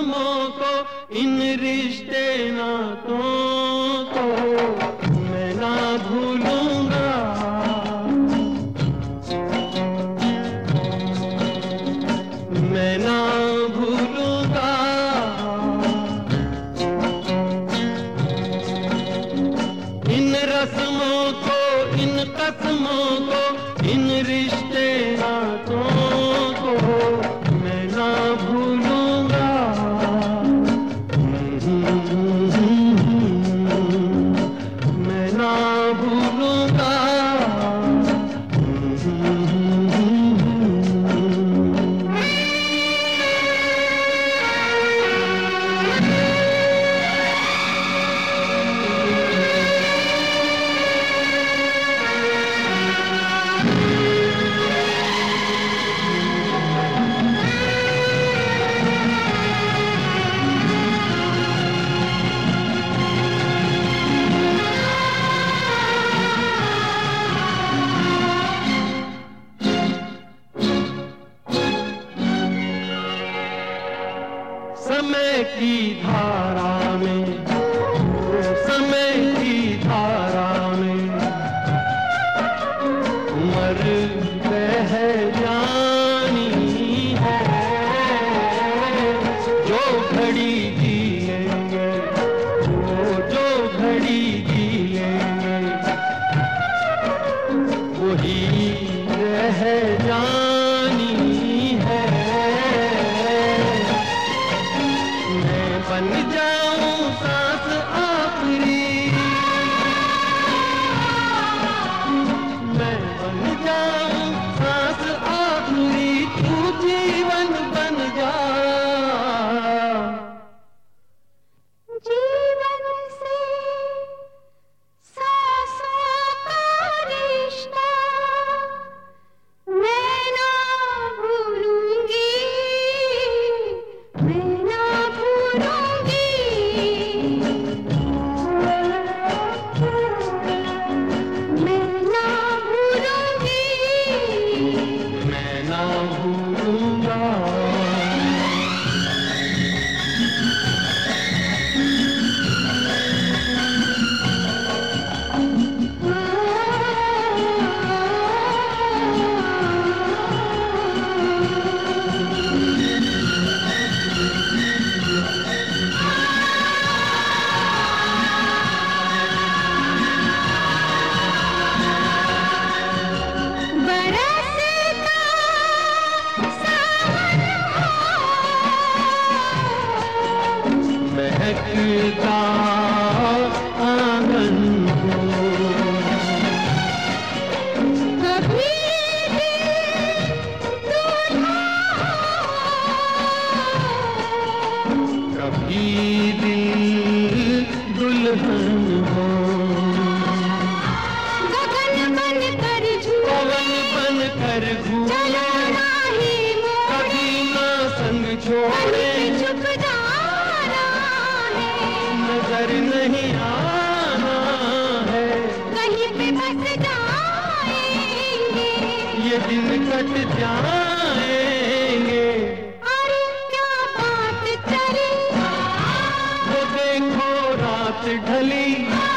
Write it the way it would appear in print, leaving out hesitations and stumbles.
रस्मों को, इन रिश्ते नातों को मैं ना भूलूंगा। मैं ना भूलूंगा। इन रस्मों को, इन कसमों को, इन रिश्ते नातों को मैं ना भूलूंगा। मैं ना भूलूंगा। समय की धारा में, समय की धारा में उम्र बह जानी है। जो घड़ी जिएंगे, जो घड़ी जिएंगे वही रह जानी है। बन जाऊं सांस आखिरी, मैं बन जाऊं सांस आखिरी, तू जीवन बन जा। जीवन से सांसों का रिश्ता मैं ना भूलूंगी। मैं ना भूलूंगी। मैं ना भूलूंगी। मैं ना भूलूंगा। महकता आंगन हो, कभी कभी दिल दुल्हन हो। गगन बन कर पवन बन कर घूमे, कभी ना संग छोड़े। नजर नहीं आना है, कहीं पे बस जाएंगे, ये दिन कट जाएंगे। अरे क्या बात करें, वो देखो रात ढली।